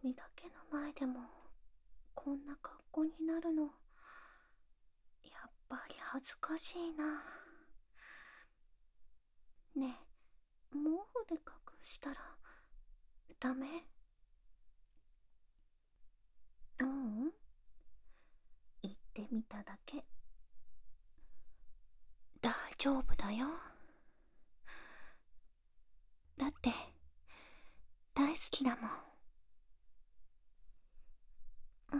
君だけの前でもこんな格好になるの、やっぱり恥ずかしいな。ねえ、毛布で隠したらダメ？うん、言ってみただけ。大丈夫だよ。だって大好きだもん。うん、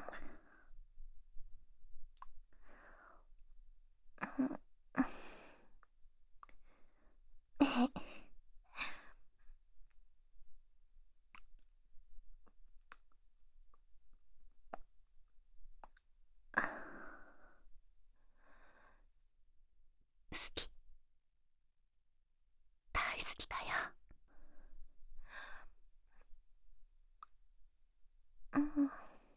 え、好き、大好きだよ。うん、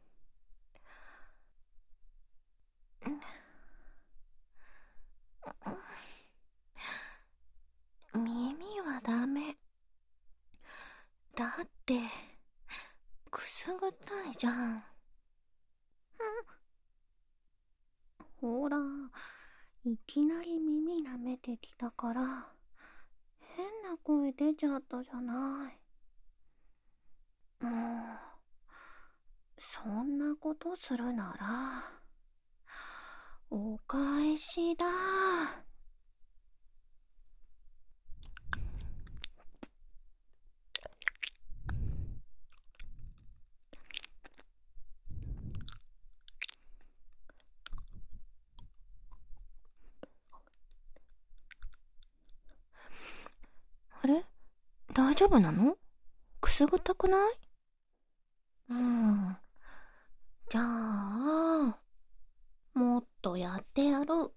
耳はダメ。だってくすぐったいじゃん。ほら、いきなり耳舐めてきたから変な声出ちゃったじゃない。もうそんなことするならお返しだ。あれ、大丈夫なの？くすぐったくない？うん、じゃあもっとやってやる。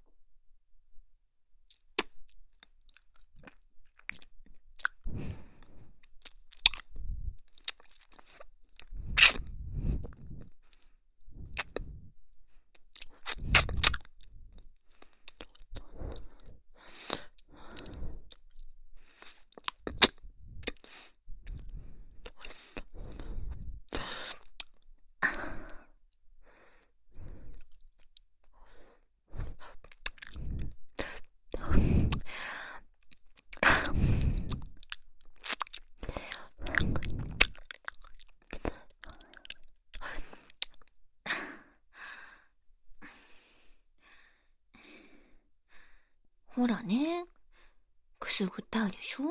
ほらね、くすぐったいでしょ？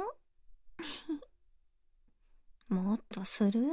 もっとする？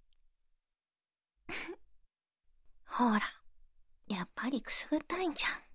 ほら、やっぱりくすぐったいんじゃん。